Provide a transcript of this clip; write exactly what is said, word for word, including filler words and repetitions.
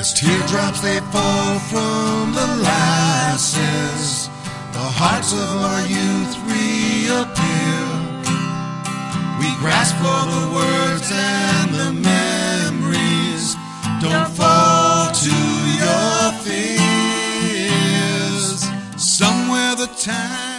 As teardrops they fall from the lasses, the hearts of our youth reappear. We grasp for the words and the memories. Don't fall to your fears. Somewhere the time